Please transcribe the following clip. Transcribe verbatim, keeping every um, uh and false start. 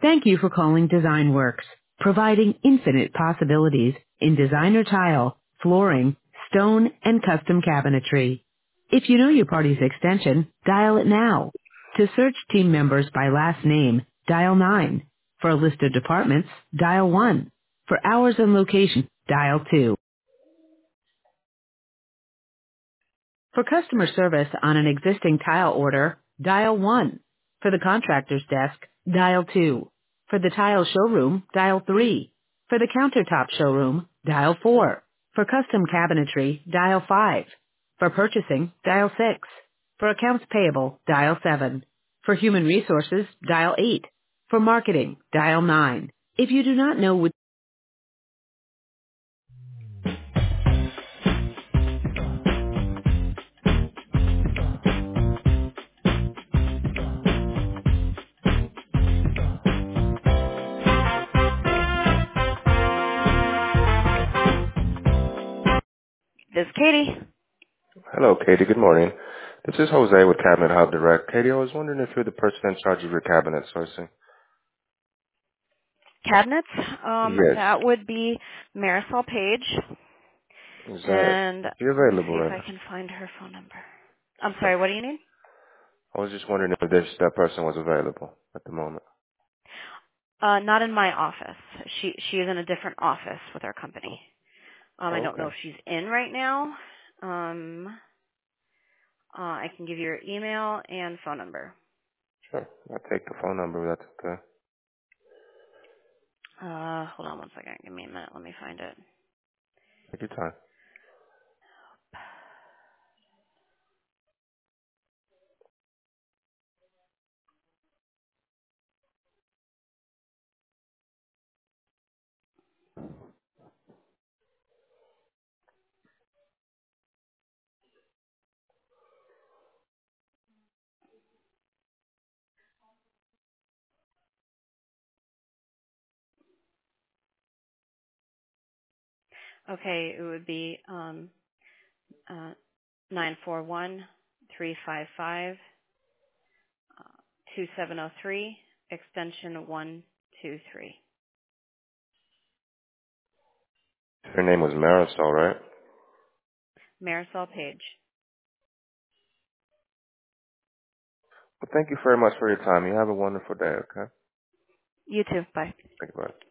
Thank you for calling DesignWorks, providing infinite possibilities in designer tile, flooring, stone, and custom cabinetry. If you know your party's extension, dial it now. To search team members by last name, dial nine. For a list of departments, dial one. For hours and location, dial two. For customer service on an existing tile order, dial one. For the contractor's desk, dial two. For the tile showroom, dial three. For the countertop showroom, dial four. For custom cabinetry, dial five. For purchasing, dial six. For accounts payable, dial seven. For human resources, dial eight. For marketing, dial nine. If you do not know which This is Katie. Hello, Katie. Good morning. This is Jose with Cabinet Hub Direct. Katie, I was wondering if you're the person in charge of your cabinet sourcing. Cabinets, um, Yes. that would be Marisol Page. Is that And you let me available see if right I now? can find her phone number. I'm Sure. sorry, what do you need? I was just wondering if this, that person was available at the moment. Uh, not in my office. She she is in a different office with our company. Um, I Oh, don't know okay. if she's in right now. Um, uh, I can give you her email and phone number. Sure. I'll take the phone number. That's okay. Uh, hold on one second. Give me a minute. Let me find it. Take your time. Okay, it would be um, uh, nine four one three five five two seven zero three extension one two three. Her name was Marisol, right? Marisol Page. Well, thank you very much for your time. You have a wonderful day, okay? You too. Bye. Thank you, bye.